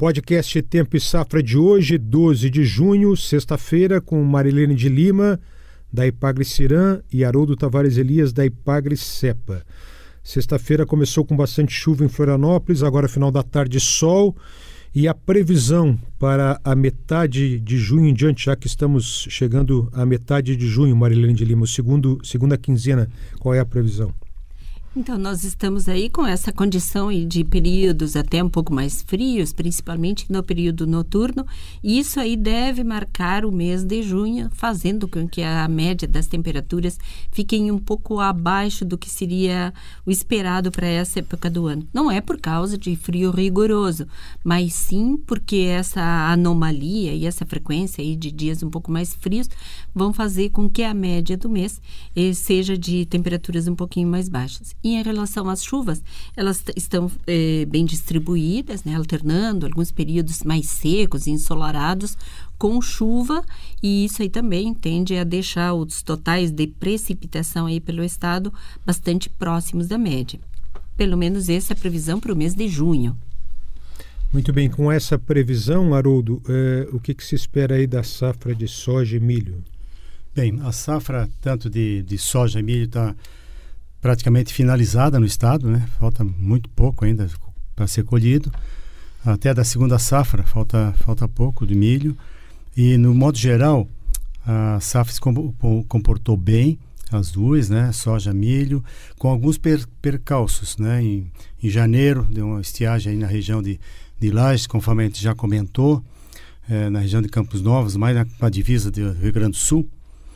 Podcast Tempo e Safra de hoje, 12 de junho, sexta-feira, com Marilene de Lima, da Ipagre Ciran, e Haroldo Tavares Elias, da Ipagre Cepa. Sexta-feira começou com bastante chuva em Florianópolis, agora final da tarde sol, e a previsão para a metade de junho em diante, já que estamos chegando à metade de junho, Marilene de Lima, segunda quinzena, qual é a previsão? Então, nós estamos aí com essa condição de períodos até um pouco mais frios, principalmente no período noturno, e isso aí deve marcar o mês de junho, fazendo com que a média das temperaturas fiquem um pouco abaixo do que seria o esperado para essa época do ano. Não é por causa de frio rigoroso, mas sim porque essa anomalia e essa frequência aí de dias um pouco mais frios vão fazer com que a média do mês seja de temperaturas um pouquinho mais baixas. E em relação às chuvas, elas estão bem distribuídas, né, alternando alguns períodos mais secos e ensolarados com chuva, e isso aí também tende a deixar os totais de precipitação aí pelo estado bastante próximos da média. Pelo menos essa é a previsão para o mês de junho. Muito bem, com essa previsão, Haroldo, o que se espera aí da safra de soja e milho? Bem, a safra tanto de soja e milho está praticamente finalizada no estado, né? Falta muito pouco ainda para ser colhido. Até da segunda safra falta pouco de milho. E no modo geral, a safra se comportou bem, as duas, né? Soja e milho, com alguns percalços, né? Em janeiro deu uma estiagem aí na região de Lages, conforme a gente já comentou, na região de Campos Novos, mais na divisa do Rio Grande do Sul.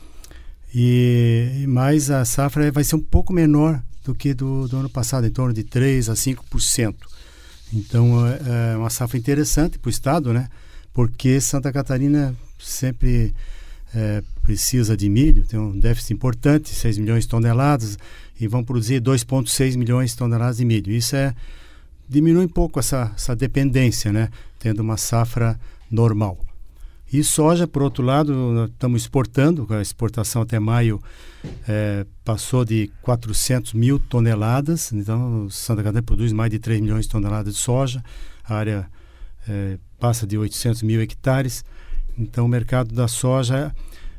Mas a safra vai ser um pouco menor do que do ano passado, em torno de 3% a 5%. Então, é uma safra interessante para o estado, né? Porque Santa Catarina sempre precisa de milho, tem um déficit importante, 6 milhões de toneladas, e vão produzir 2,6 milhões de toneladas de milho. Isso diminui um pouco essa dependência, né? Tendo uma safra normal. E soja, por outro lado, nós estamos exportando, a exportação até maio passou de 400 mil toneladas, então Santa Catarina produz mais de 3 milhões de toneladas de soja, a área passa de 800 mil hectares, então o mercado da soja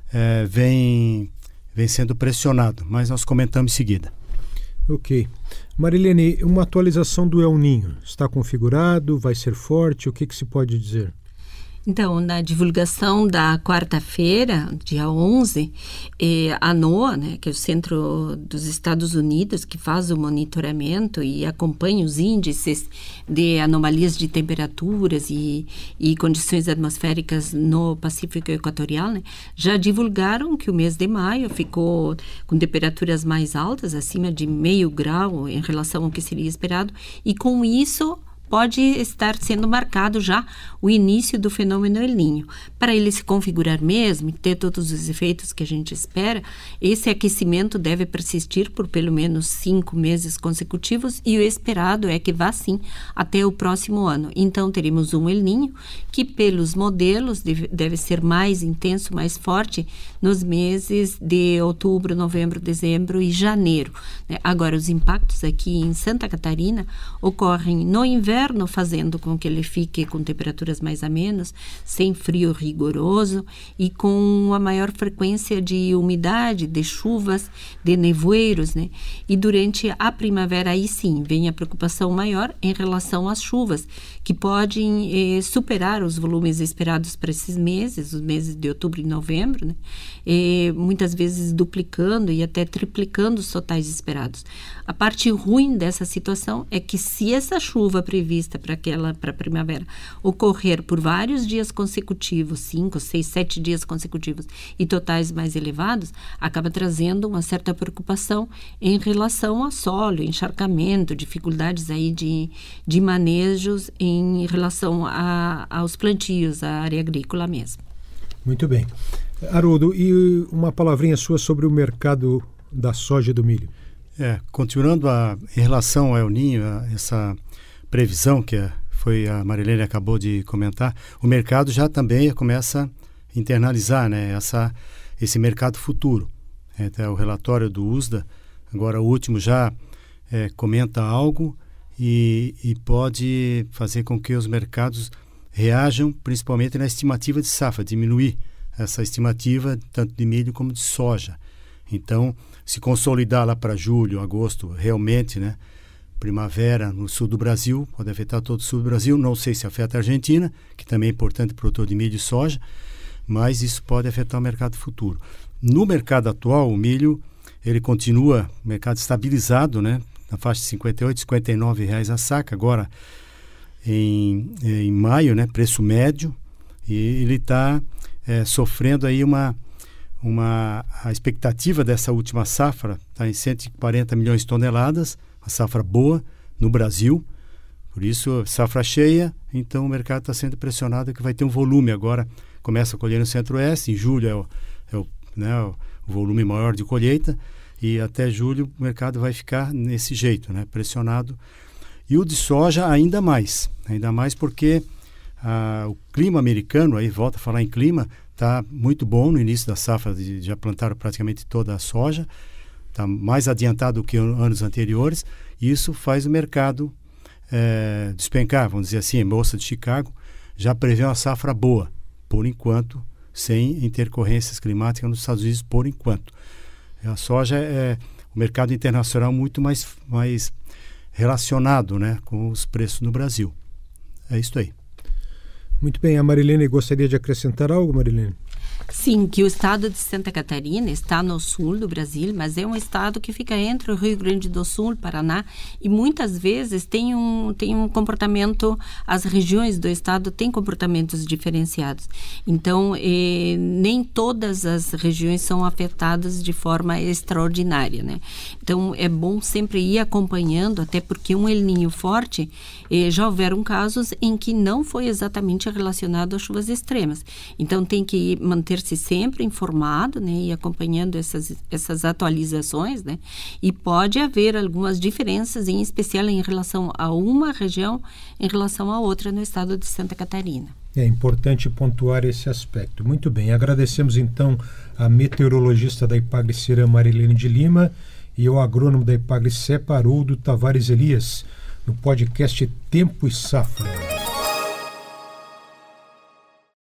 vem sendo pressionado, mas nós comentamos em seguida. Ok. Marilene, uma atualização do El Niño, está configurado, vai ser forte, o que se pode dizer? Então, na divulgação da quarta-feira, dia 11, a NOAA, né, que é o Centro dos Estados Unidos, que faz o monitoramento e acompanha os índices de anomalias de temperaturas e condições atmosféricas no Pacífico Equatorial, né, já divulgaram que o mês de maio ficou com temperaturas mais altas, acima de 0,5 grau em relação ao que seria esperado, e com isso pode estar sendo marcado já o início do fenômeno El Niño. Para ele se configurar mesmo e ter todos os efeitos que a gente espera, esse aquecimento deve persistir por pelo menos 5 meses consecutivos, e o esperado é que vá sim até o próximo ano. Então teremos um El Niño que pelos modelos deve ser mais intenso, mais forte nos meses de outubro, novembro, dezembro e janeiro, né? Agora, os impactos aqui em Santa Catarina ocorrem no inverno, fazendo com que ele fique com temperaturas mais amenas, sem frio rigoroso e com uma maior frequência de umidade, de chuvas, de nevoeiros, né? E durante a primavera, aí sim, vem a preocupação maior em relação às chuvas, que podem superar os volumes esperados para esses meses, os meses de outubro e novembro, né? Muitas vezes duplicando e até triplicando os totais esperados. A parte ruim dessa situação é que, se essa chuva prevista para a primavera ocorrer por vários dias consecutivos, 5, 6, 7 dias consecutivos, e totais mais elevados, acaba trazendo uma certa preocupação em relação ao solo, encharcamento, dificuldades aí de manejos em relação aos plantios, à área agrícola mesmo. Muito bem. Haroldo, e uma palavrinha sua sobre o mercado da soja e do milho? Continuando em relação ao El Niño, essa previsão que a Marilene acabou de comentar, o mercado já também começa a internalizar, né, esse mercado futuro. Até o relatório do USDA, agora o último, já comenta algo e pode fazer com que os mercados reajam principalmente na estimativa de safra, diminuir essa estimativa tanto de milho como de soja. Então, se consolidar lá para julho, agosto, realmente, né, primavera no sul do Brasil, pode afetar todo o sul do Brasil, não sei se afeta a Argentina, que também é importante produtor de milho e soja, mas isso pode afetar o mercado futuro. No mercado atual, o milho, ele continua, mercado estabilizado, né, na faixa de R$58, R$59 a saca, agora em maio, né, preço médio, e ele está sofrendo aí a expectativa dessa última safra está em 140 milhões de toneladas, uma safra boa no Brasil, por isso safra cheia, então o mercado está sendo pressionado que vai ter um volume agora, começa a colher no Centro-Oeste, em julho é o volume maior de colheita, e até julho o mercado vai ficar nesse jeito, né, pressionado. E o de soja ainda mais porque o clima americano, aí volta a falar em clima, está muito bom no início da safra, já plantaram praticamente toda a soja, está mais adiantado do que anos anteriores, e isso faz o mercado despencar, vamos dizer assim, a Bolsa de Chicago já prevê uma safra boa, por enquanto, sem intercorrências climáticas nos Estados Unidos, por enquanto. A soja o mercado internacional muito mais relacionado, né, com os preços no Brasil. É isso aí. Muito bem. A Marilene gostaria de acrescentar algo, Marilene? Sim, que o estado de Santa Catarina está no sul do Brasil, mas é um estado que fica entre o Rio Grande do Sul, Paraná, e muitas vezes tem um comportamento, as regiões do estado têm comportamentos diferenciados. Então, nem todas as regiões são afetadas de forma extraordinária, né? Então, é bom sempre ir acompanhando, até porque um El Niño forte, já houveram casos em que não foi exatamente relacionado às chuvas extremas. Então, tem que manter-se sempre informado, né, e acompanhando essas atualizações, né, e pode haver algumas diferenças, em especial em relação a uma região em relação a outra no estado de Santa Catarina. É importante pontuar esse aspecto. Muito bem, agradecemos então a meteorologista da Ipagre-Ciran, Marilene de Lima, e ao agrônomo da Ipagre-Cepa, Haroldo Tavares Elias, no podcast Tempo e Safra.